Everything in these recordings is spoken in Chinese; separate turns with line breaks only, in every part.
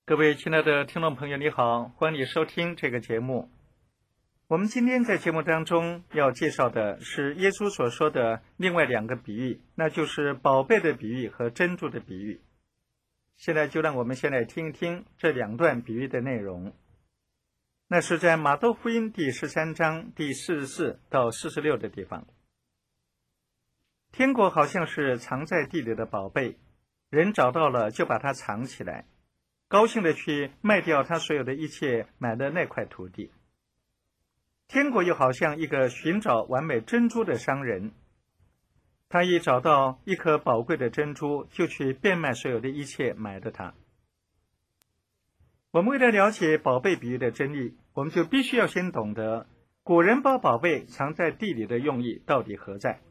各位亲爱的听众朋友，你好，欢迎你收听这个节目。我们今天在节目当中要介绍的是耶稣所说的另外两个比喻，那就是宝贝的比喻和珍珠的比喻。现在就让我们先来听一听这两段比喻的内容。那是在马窦福音第13章第44到46的地方。天国好像是藏在地里的宝贝，人找到了就把它藏起来，高兴地去卖掉他所有的一切，买的那块土地。天国又好像一个寻找完美珍珠的商人，他一找到一颗宝贵的珍珠，就去变卖所有的一切，买了它。我们为了了解宝贝比喻的真理，我们就必须要先懂得古人把宝贝藏在地里的用意到底何在。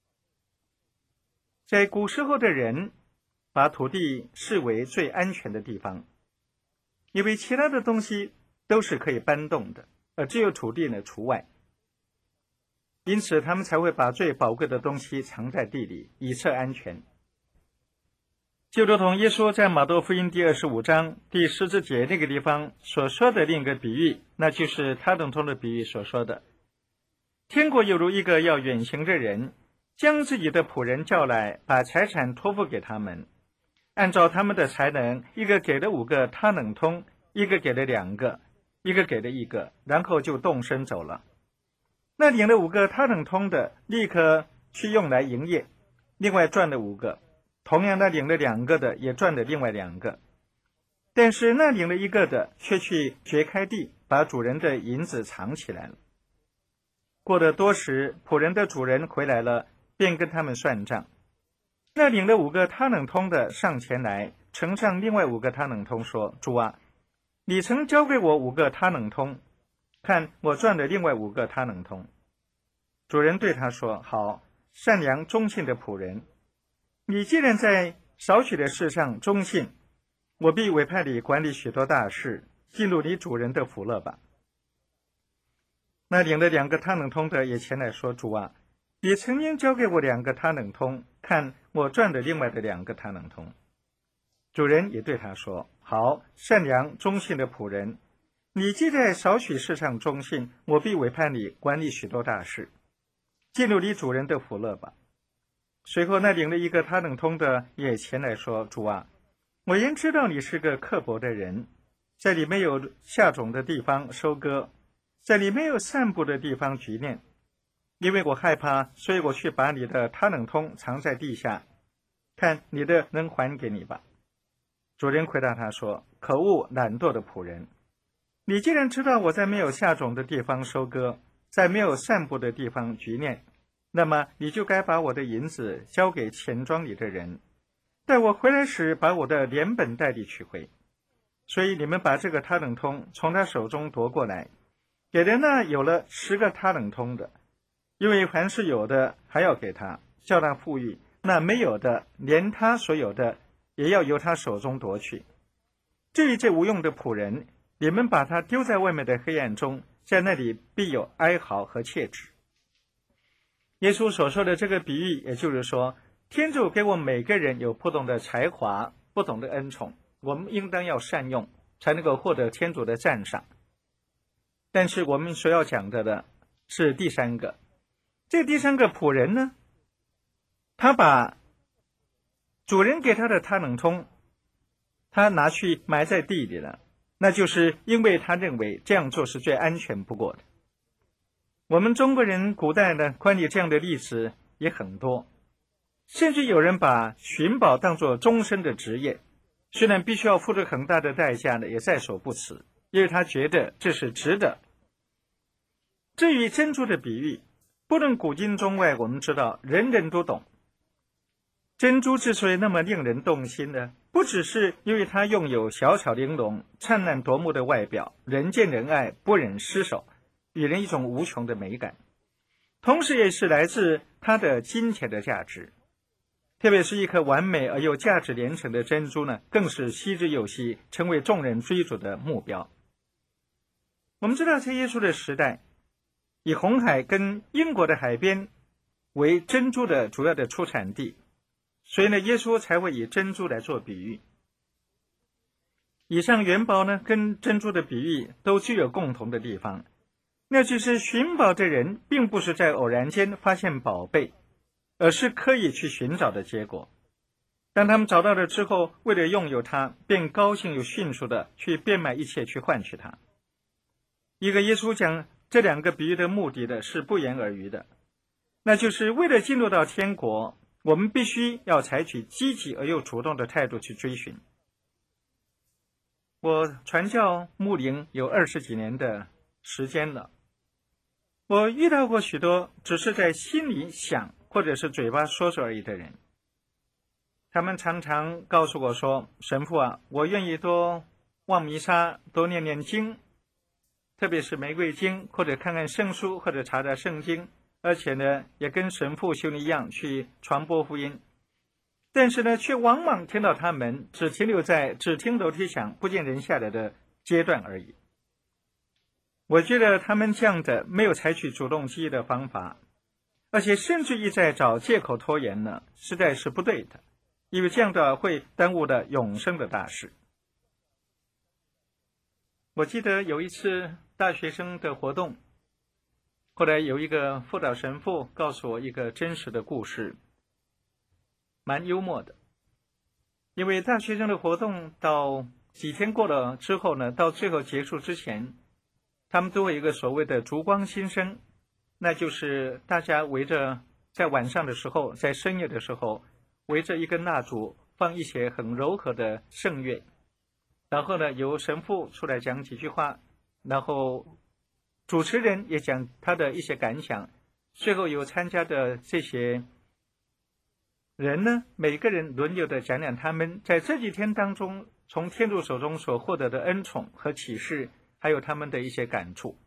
在古时候的人把土地视为最安全的地方，因为其他的东西都是可以搬动的，而只有土地呢除外。因此他们才会把最宝贵的东西藏在地里，以测安全。就如同耶稣在马窦福音第25章第14节那个地方所说的另一个比喻，那就是他等中的比喻所说的，天国犹如一个要远行的人，将自己的仆人叫来，把财产托付给他们，按照他们的才能，一个给了5个他能通，一个给了2个，一个给了1个，然后就动身走了。那领了5个他能通的，立刻去用来营业，另外赚了5个。同样那领了2个的，也赚了另外2个。但是那领了1个的，却去掘开地，把主人的银子藏起来了。过了多时，仆人的主人回来了，便跟他们算账。那领了5个他能通的上前来，呈上另外5个他能通，说：主啊，你曾交给我5个他能通，看我赚了另外5个他能通。主人对他说：好，善良忠信的仆人，你既然在少许的事上忠信，我必委派你管理许多大事，进入你主人的福乐吧。那领了2个他能通的也前来说：主啊，你曾经交给我2个他能通，看我赚了另外的2个他能通。主人也对他说：好，善良忠信的仆人，你既在少许事上忠信，我必委派你管理许多大事，进入你主人的福乐吧。随后那领了1个他能通的也前来说：主啊，我原知道你是个刻薄的人，在你没有下种的地方收割，在你没有散布的地方聚敛。因为我害怕，所以我去把你的他能通藏在地下，看你的能还给你吧。主人回答他说：可恶懒惰的仆人，你既然知道我在没有下种的地方收割，在没有散布的地方聚敛，那么你就该把我的银子交给钱庄里的人，待我回来时把我的连本带利取回。所以你们把这个他能通从他手中夺过来，给人那有了10个他能通的，因为凡是有的还要给他，叫他富裕；那没有的，连他所有的也要由他手中夺去。至于这无用的仆人，你们把他丢在外面的黑暗中，在那里必有哀嚎和切齿。耶稣所说的这个比喻，也就是说，天主给我们每个人有不同的才华，不同的恩宠，我们应当要善用，才能够获得天主的赞赏。但是我们所要讲的是第3个，这第3个仆人呢，他把主人给他的他能通，他拿去埋在地里了，那就是因为他认为这样做是最安全不过的。我们中国人古代呢，关于这样的例子也很多，甚至有人把寻宝当作终身的职业，虽然必须要付出很大的代价呢，也在所不辞，因为他觉得这是值得。至于珍珠的比喻，不论古今中外，我们知道人人都懂。珍珠之所以那么令人动心呢，不只是因为它拥有小巧玲珑、灿烂夺目的外表，人见人爱，不忍失手，予人一种无穷的美感，同时也是来自它的金钱的价值。特别是一颗完美而又价值连城的珍珠呢，更是稀之又稀，成为众人追逐的目标。我们知道在耶稣的时代，以红海跟英国的海边为珍珠的主要的出产地，所以呢，耶稣才会以珍珠来做比喻。 以上元宝呢，跟珍珠的比喻都具有共同的地方，那就是寻宝的人并不是在偶然间发现宝贝，而是刻意去寻找的结果。当他们找到了之后，为了拥有它，便高兴又迅速的去变卖一切去换取它。一个耶稣讲这两个比喻的目的的是不言而喻的，那就是为了进入到天国，我们必须要采取积极而又主动的态度去追寻。我传教牧灵有20几年的时间了，我遇到过许多只是在心里想或者是嘴巴说说而已的人，他们常常告诉我说，神父啊，我愿意多望弥撒，多念念经，特别是玫瑰经，或者看看圣书，或者查查圣经，而且呢也跟神父修女一样去传播福音，但是呢却往往听到他们只停留在只听楼梯响不见人下来的阶段而已。我觉得他们这样的没有采取主动积极的方法，而且甚至一再找借口拖延呢，实在是不对的，因为这样的会耽误了永生的大事。我记得有一次大学生的活动，后来有一个辅导神父告诉我一个真实的故事，蛮幽默的。因为大学生的活动到几天过了之后呢，到最后结束之前，他们都会有一个所谓的烛光新生，那就是大家围着在晚上的时候，在深夜的时候，围着一根蜡烛，放一些很柔和的圣乐，然后呢由神父出来讲几句话，然后主持人也讲他的一些感想，最后有参加的这些人呢，每个人轮流的讲讲他们在这几天当中从天主手中所获得的恩宠和启示，还有他们的一些感触。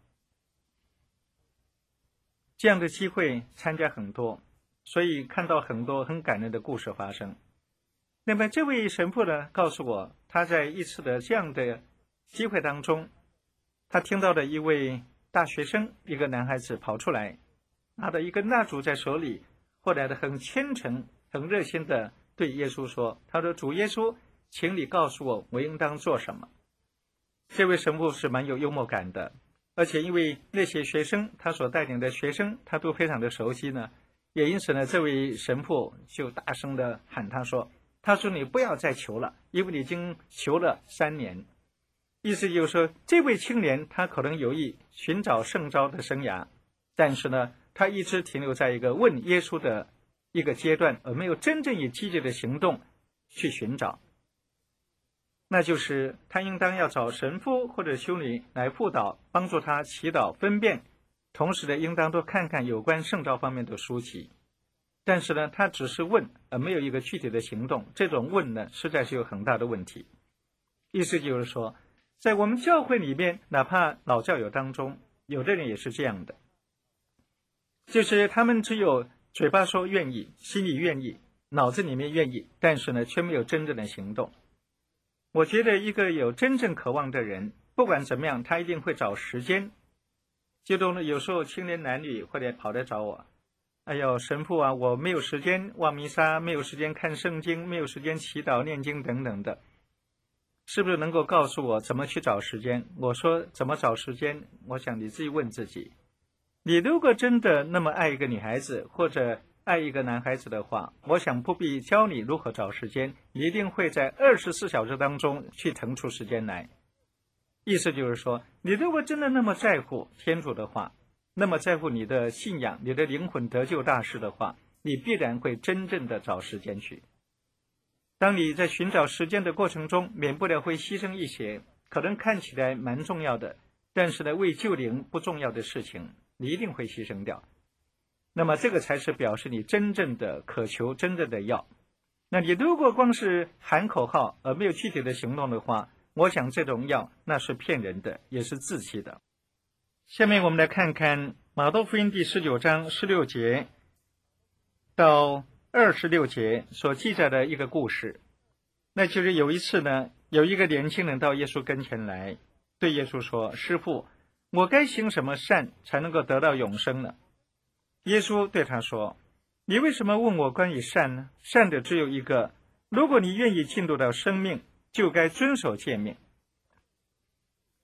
这样的机会参加很多，所以看到很多很感人的故事发生。那么这位神父呢告诉我，他在一次的这样的机会当中，他听到了一位大学生，一个男孩子跑出来，拿着一根蜡烛在手里，后来的很虔诚很热心的对耶稣说，他说，主耶稣，请你告诉我，我应当做什么。这位神父是蛮有幽默感的，而且因为那些学生他所带领的学生他都非常的熟悉呢，也因此呢这位神父就大声的喊他说，你不要再求了，因为你已经求了3年。意思就是说，这位青年他可能有意寻找圣召的生涯，但是呢他一直停留在一个问耶稣的一个阶段，而没有真正以积极的行动去寻找。那就是他应当要找神父或者修女来辅导，帮助他祈祷分辨，同时呢应当多看看有关圣召方面的书籍。但是呢他只是问而没有一个具体的行动，这种问呢实在是有很大的问题。意思就是说，在我们教会里面，哪怕老教友当中，有的人也是这样的，就是他们只有嘴巴说愿意，心里愿意，脑子里面愿意，但是呢却没有真正的行动。我觉得一个有真正渴望的人，不管怎么样，他一定会找时间。就都呢有时候青年男女会来跑来找我，哎呦神父啊，我没有时间望弥撒，没有时间看圣经，没有时间祈祷念经等等的，是不是能够告诉我怎么去找时间？我说怎么找时间，我想你自己问自己，你如果真的那么爱一个女孩子或者爱一个男孩子的话，我想不必教你如何找时间，你一定会在24小时当中去腾出时间来。意思就是说，你如果真的那么在乎天主的话，那么在乎你的信仰，你的灵魂得救大事的话，你必然会真正的找时间去。当你在寻找时间的过程中，免不了会牺牲一些可能看起来蛮重要的，但是呢为救灵不重要的事情，你一定会牺牲掉。那么这个才是表示你真正的渴求，真正的要。那你如果光是喊口号而没有具体的行动的话，我想这种要那是骗人的，也是自欺的。下面我们来看看马窦福音第19章16节到26节所记载的一个故事。那就是有一次呢，有一个年轻人到耶稣跟前来，对耶稣说，师父，我该行什么善才能够得到永生呢？耶稣对他说，你为什么问我关于善呢？善的只有一个，如果你愿意进入到生命，就该遵守诫命。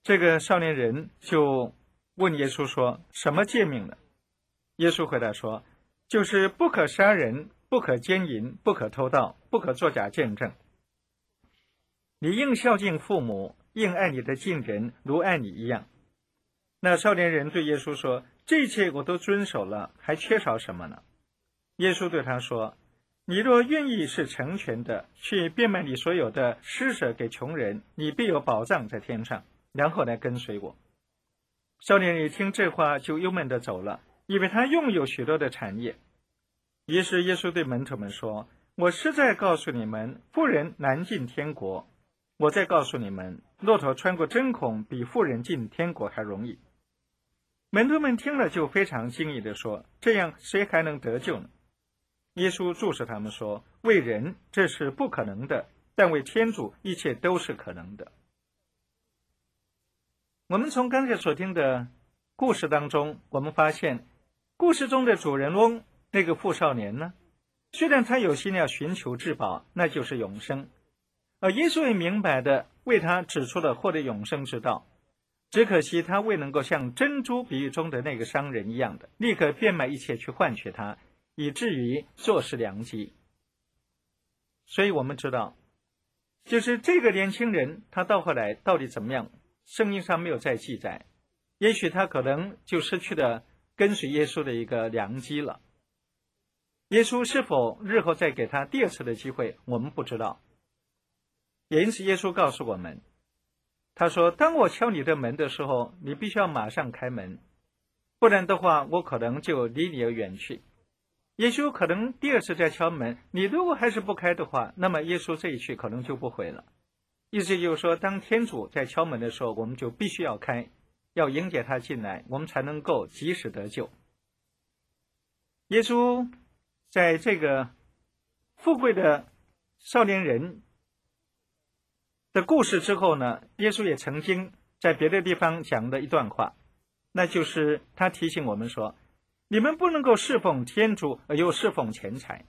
这个少年人就问耶稣说：“什么诫命呢？”耶稣回答说：“就是不可杀人，不可奸淫，不可偷盗，不可作假见证。你应孝敬父母，应爱你的近人如爱你一样。”那少年人对耶稣说：“这一切我都遵守了，还缺少什么呢？”耶稣对他说：“你若愿意是成全的，去变卖你所有的，施舍给穷人，你必有宝藏在天上，然后来跟随我。”少年人一听这话，就忧闷地走了，因为他拥有许多的产业。于是耶稣对门徒们说：“我实在告诉你们，富人难进天国。我再告诉你们，骆驼穿过针孔，比富人进天国还容易。”门徒们听了就非常惊异地说：“这样谁还能得救呢？”耶稣注视他们说：“为人这是不可能的，但为天主一切都是可能的。”我们从刚才所听的故事当中，我们发现故事中的主人翁那个富少年呢，虽然他有心要寻求至宝，那就是永生，而耶稣也明白的为他指出了获得永生之道。只可惜他未能够像珍珠比喻中的那个商人一样的立刻变卖一切去换取它，以至于坐失良机。所以我们知道，就是这个年轻人他到后来到底怎么样，圣经上没有再记载，也许他可能就失去了跟随耶稣的一个良机了。耶稣是否日后再给他第二次的机会，我们不知道。也因此耶稣告诉我们，他说：“当我敲你的门的时候，你必须要马上开门，不然的话，我可能就离你而远去。”耶稣可能第二次再敲门，你如果还是不开的话，那么耶稣这一去可能就不回了。意思就是说，当天主在敲门的时候，我们就必须要开，要迎接他进来，我们才能够及时得救。耶稣在这个富贵的少年人的故事之后呢，耶稣也曾经在别的地方讲的一段话，那就是他提醒我们说，你们不能够侍奉天主而又侍奉钱财。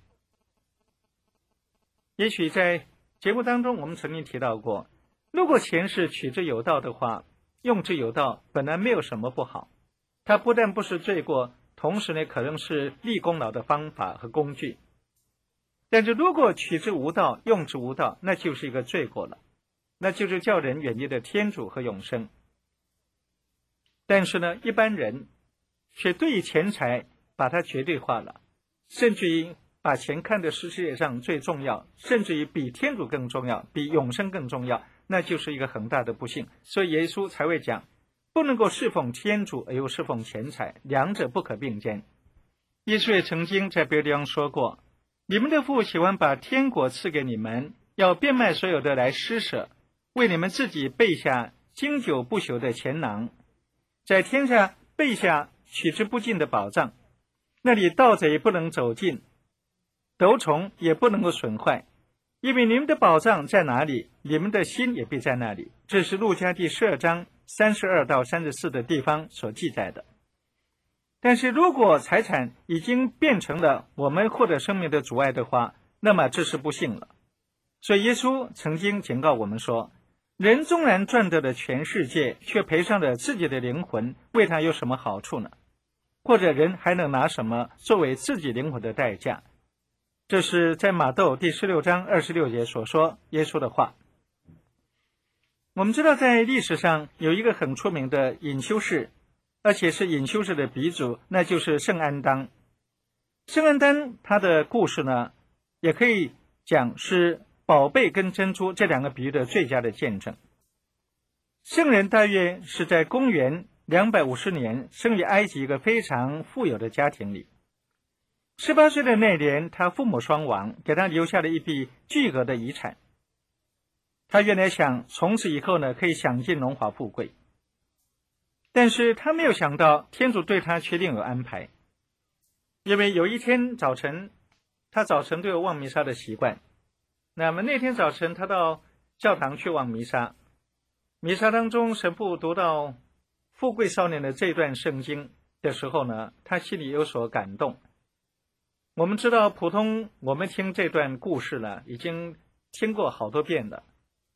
也许在节目当中我们曾经提到过，如果钱是取之有道的话，用之有道本来没有什么不好，它不但不是罪过，同时呢可能是立功劳的方法和工具。但是如果取之无道，用之无道，那就是一个罪过了，那就是叫人远离的天主和永生。但是呢，一般人却对于钱财把它绝对化了，甚至于把钱看的是世界上最重要，甚至于比天主更重要，比永生更重要，那就是一个很大的不幸。所以耶稣才会讲，不能够侍奉天主而又侍奉钱财，两者不可并肩。耶稣也曾经在别的地方说过，你们的父喜欢把天国赐给你们，要变卖所有的来施舍，为你们自己备下经久不朽的钱囊，在天下备下取之不尽的宝藏，那里盗贼不能走近，斗虫也不能够损坏，因为你们的宝藏在哪里，你们的心也必在那里。这是路加第12章32到34的地方所记载的。但是如果财产已经变成了我们获得生命的阻碍的话，那么这是不幸了。所以耶稣曾经警告我们说，人纵然赚得了全世界，却赔上了自己的灵魂，为他有什么好处呢？或者人还能拿什么作为自己灵魂的代价？这是在马窦第16章26节所说耶稣的话。我们知道在历史上有一个很出名的隐修士，而且是隐修士的鼻祖，那就是圣安当。圣安当他的故事呢，也可以讲是宝贝跟珍珠这两个比喻的最佳的见证。圣人大约是在公元250年生于埃及一个非常富有的家庭里。18岁的那年，他父母双亡，给他留下了一笔巨额的遗产。他原来想从此以后呢，可以享尽荣华富贵。但是他没有想到，天主对他却另有安排。因为有一天早晨，他早晨都有望弥撒的习惯。那么那天早晨，他到教堂去望弥撒。弥撒当中，神父读到富贵少年的这段圣经的时候呢，他心里有所感动。我们知道，我们听这段故事呢，已经听过好多遍了。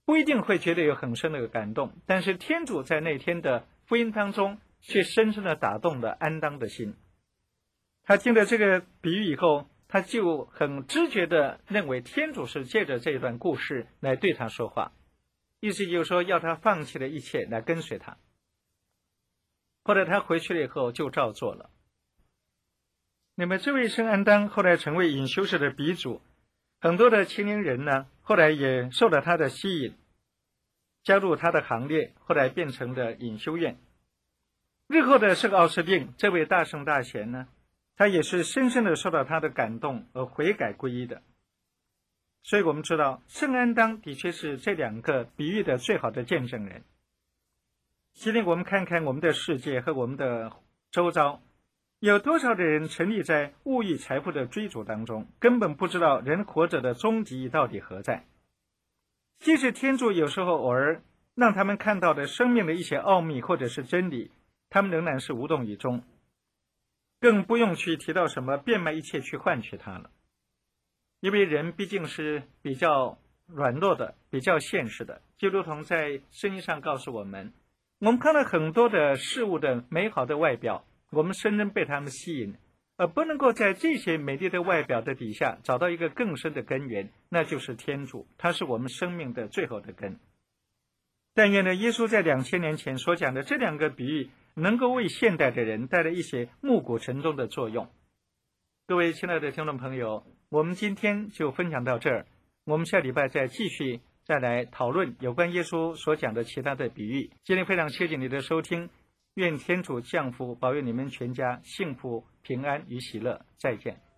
不一定会觉得有很深的感动，但是天主在那天的福音当中却深深的打动了安当的心。他听了这个比喻以后，他就很知觉的认为天主是借着这段故事来对他说话，意思就是说要他放弃了一切来跟随他。后来他回去了以后就照做了。那么这位圣安当后来成为隐修士的鼻祖，很多的青年人呢，后来也受了他的吸引，加入他的行列，后来变成了隐修院。日后的圣奥斯定这位大圣大贤呢，他也是深深的受到他的感动而悔改皈依的。所以我们知道圣安当的确是这两个比喻的最好的见证人。今天我们看看我们的世界和我们的周遭，有多少的人沉溺在物欲财富的追逐当中，根本不知道人活着的终极到底何在。即使天主有时候偶尔让他们看到的生命的一些奥秘或者是真理，他们仍然是无动于衷，更不用去提到什么变卖一切去换取它了。因为人毕竟是比较软弱的，比较现实的，就如同在圣经上告诉我们，我们看了很多的事物的美好的外表，我们深深被他们吸引，而不能够在这些美丽的外表的底下找到一个更深的根源，那就是天主，他是我们生命的最后的根。但愿呢，耶稣在2000年前所讲的这两个比喻能够为现代的人带来一些暮鼓晨钟的作用。各位亲爱的听众朋友，我们今天就分享到这儿，我们下礼拜再继续再来讨论有关耶稣所讲的其他的比喻。今天非常谢谢你的收听，愿天主降福保佑你们全家幸福平安与喜乐，再见。